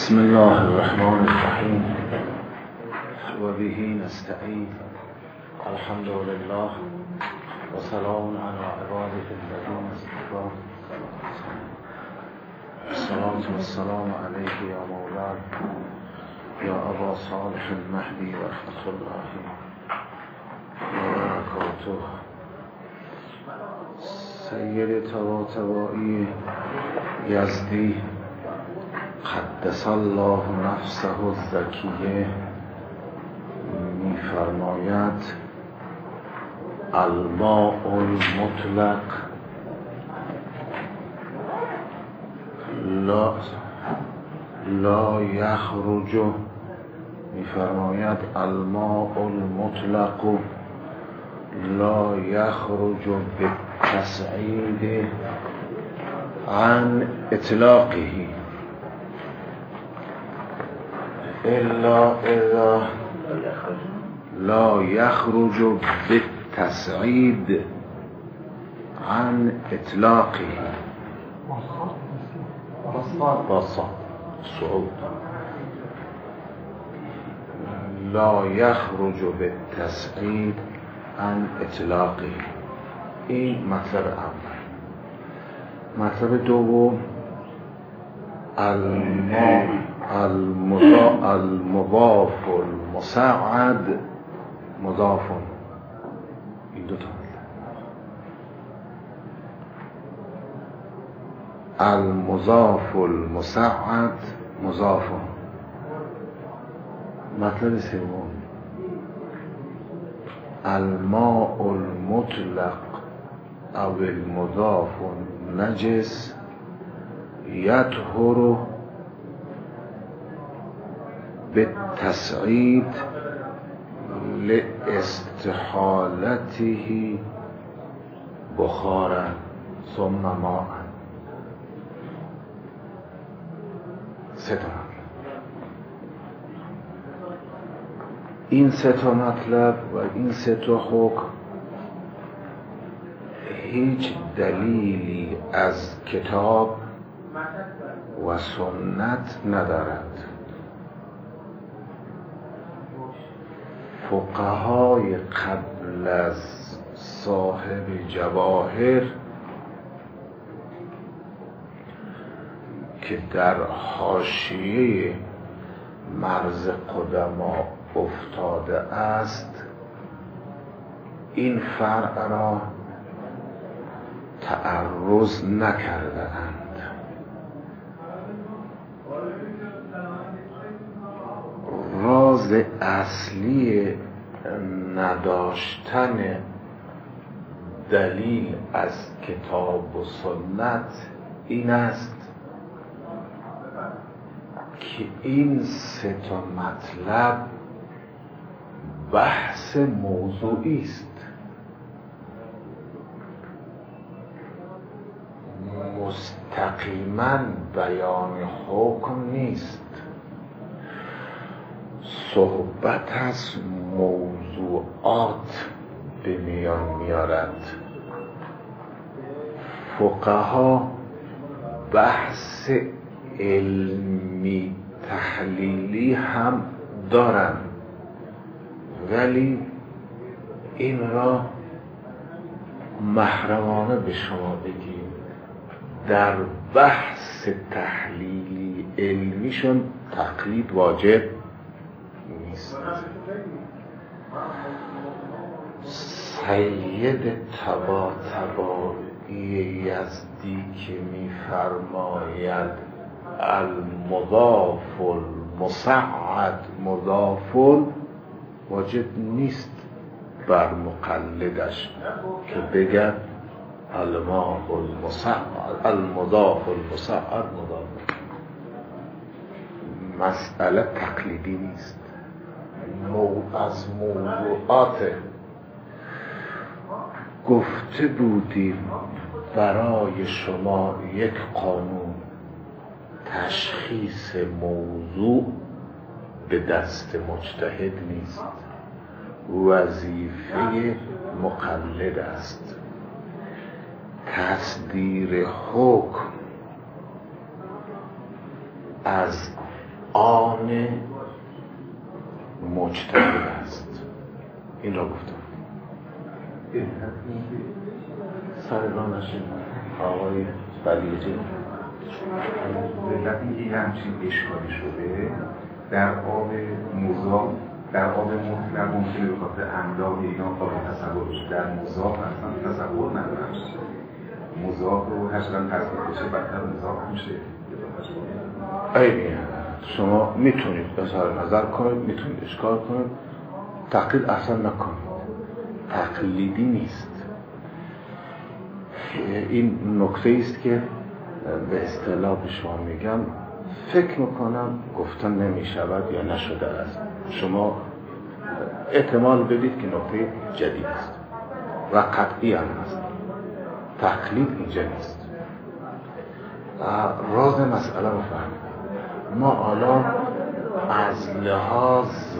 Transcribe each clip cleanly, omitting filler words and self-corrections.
بسم الله الرحمن الرحیم و به نستعین. الحمد لله و سلام علی عباده الذین اصطفی. الصلاة والسلام علیک یا مولانا یا ابا صالح المهدی و رحمت الله و برکاته. سید طباطبایی یزدی قدس الله نفسه الزکیه می‌فرماید الماء المطلق لا یخرج، می‌فرماید الماء المطلق لا یخرج بالتصعید عن اطلاقه الا اذا لا يخرج بالتصعيد عن اطلاقه صعود لا يخرج بالتصعيد عن اطلاقه. این مطلب اول. مطلب دوم المضاف المساعد مضاف. این دو تا المضاف المساعد مضاف. مطلب سوم الماء المطلق او المضاف نجس یطهر بالتصعید لاستحالته بخارا ثم ماء. سه تا این سه تا مطلب و این سه تا حکم هیچ دلیلی از کتاب و سنت ندارد. فقهای قبل از صاحب جواهر که در حاشیه مرز قدما افتاده است این فرع را تعرض نکرده اند. راز اصلی نداشتن دلیل از کتاب و سنت این است که این سه تا مطلب بحث موضوعی است، مستقیما بیان حکم نیست. صحبت از موضوعات به میان میارد. فقها بحث علمی تحلیلی هم دارند ولی این را محرمانه به شما بگیم در بحث تحلیلی علمیشون تقلید واجب نیست. سید طباطبایی یزدی که می‌فرماید المضاف المسعد مضاف واجب نیست بر مقلدش که بگه الماء المضاف المسعد مضاف. مسئله تقلیدی نیست، از موضوعات گفته بودیم برای شما یک قانون. تشخیص موضوع به دست مجتهد نیست، وظیفه مقلد است. تصدیر حکم از آن مجتهد است. این را گفتم. سرگانش آقای بلیغی علت اینکه یه همچین اشکالی شده در آب مضاف، در آب مطلق ممکنه به خاطر املاح اینا قابل تصور بشه، در مضاف اصلا تصور ندارم. مضاف رو هر چقدر تصدیق بشه بدتر مضاف میشه. عیبی شما میتونید اظهار نظر کنید، میتونید اشکال کنید، تقلید اصلا نکنید، تقلیدی نیست. این نکته است که به اصطلاح به شما میگم فکر میکنم گفتن نمیشود یا نشده است. شما احتمال بدید که نکته جدید است و قطعی هم است. تقلید اینجا نیست. راز مسئله رو فهمید. ما الان از لحاظ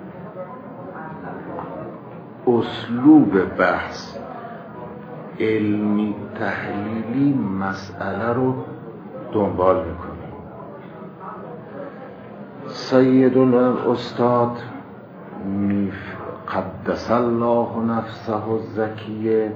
اسلوب بحث علمی تحلیلی مسئله رو دنبال میکنیم. سیدنا الاستاد قدس الله نفسه الزکیه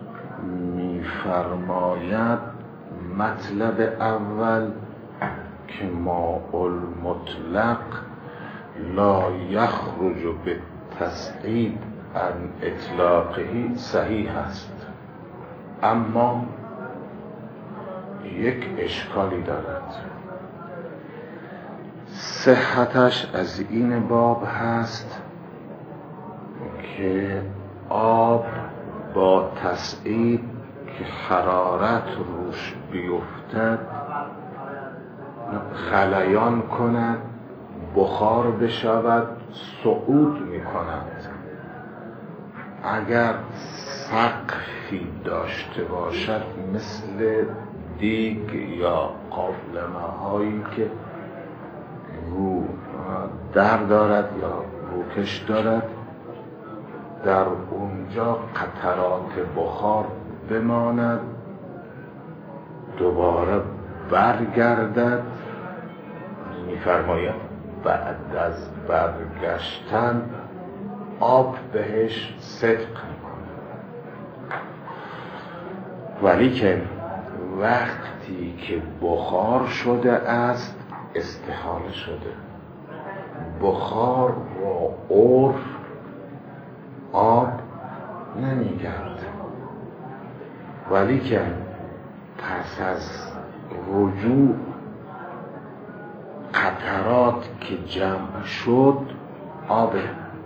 میفرماید مطلب اول که ماء المطلق لا یخرج بالتصعید عن اطلاقه صحیح است، اما یک اشکالی دارد. صحتش از این باب هست که آب با تصعید که حرارت روش بیفتد غلیان کند، بخار بشود، صعود می کند. اگر سقفی داشته باشد مثل دیگ یا قابلمه هایی که رو در دارد یا روکش دارد، در اونجا قطرات بخار بماند، دوباره برگردد. می‌فرماید بعد از برگشتن آب بهش صدق میکنه. ولی که وقتی که بخار شده است استحاله شده. بخار را عرف آب نمیگرد، ولی که پس از رجوع قطرات که جمع شد آبه.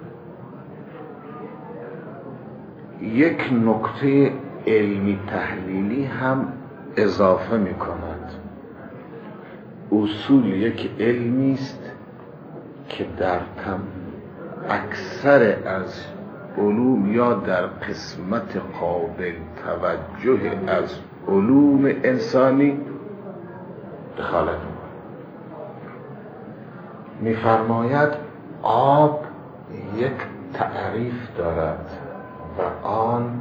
یک نکته علمی تحلیلی هم اضافه می کند. اصول یک علمی است که در اکثر از علوم یا در قسمت قابل توجه از علوم انسانی دخالت می‌فرماید آب یک تعریف دارد و آن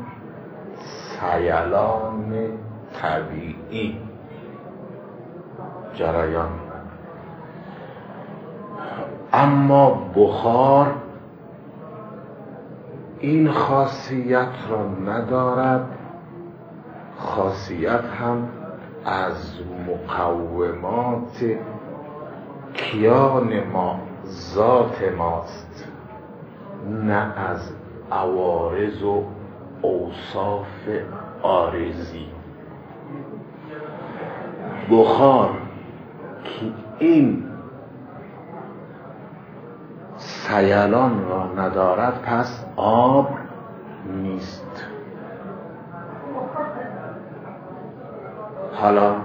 سیلان طبیعی جریان، اما بخار این خاصیت را ندارد. خاصیت هم از مقومات کیان ما، ذات ماست، نه از عوارض و اوصاف عارضی. بخار که این سیلان را ندارد پس آب نیست. حالا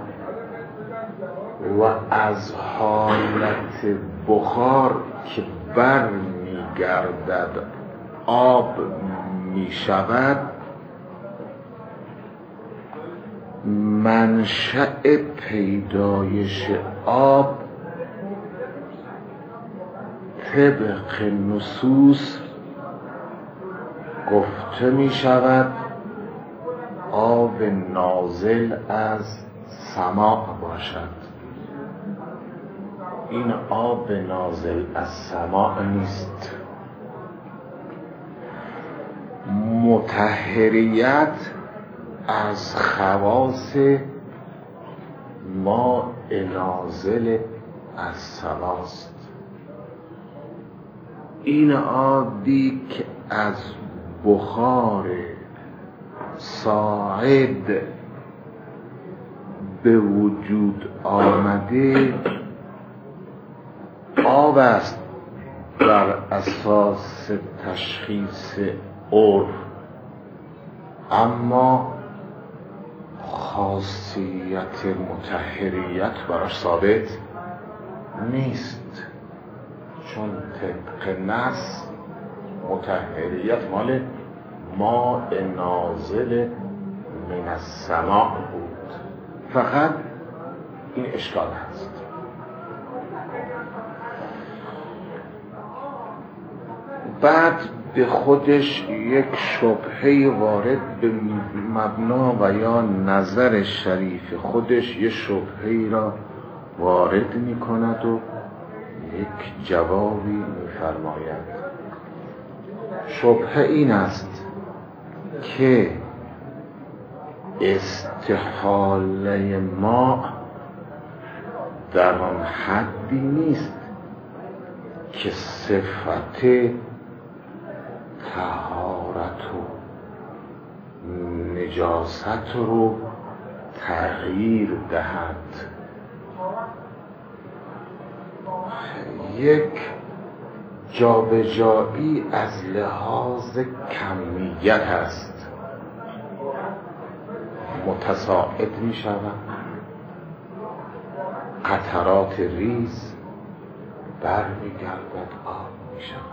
و از حالت بخار که بر میگردد آب میشود، منشأ پیدایش آب طبق نصوص گفته می شود آب نازل از سماع باشد. این آب نازل از سماع نیست. مطهریت از خواص ماء نازل از سماست. این آبی که از بخار صاعد به وجود آمده آب است بر اساس تشخیص عرف، اما خاصیت مطهریت براش ثابت نیست، چون طبق نص مطهریت مال ماء نازل من السماء بود. فقط این اشکال هست. بعد به خودش یک شبهه وارد به مبنا و یا نظر شریف خودش یک شبهه را وارد می کند و یک جوابی می فرماید. شبهه این است که استحاله ما در آن حدی نیست که صفت طهارت و نجاست رو تغییر دهد. یک جابجایی از لحاظ کمیت است، متصاعد می شود، قطرات ریز برمیگردد آب می شود.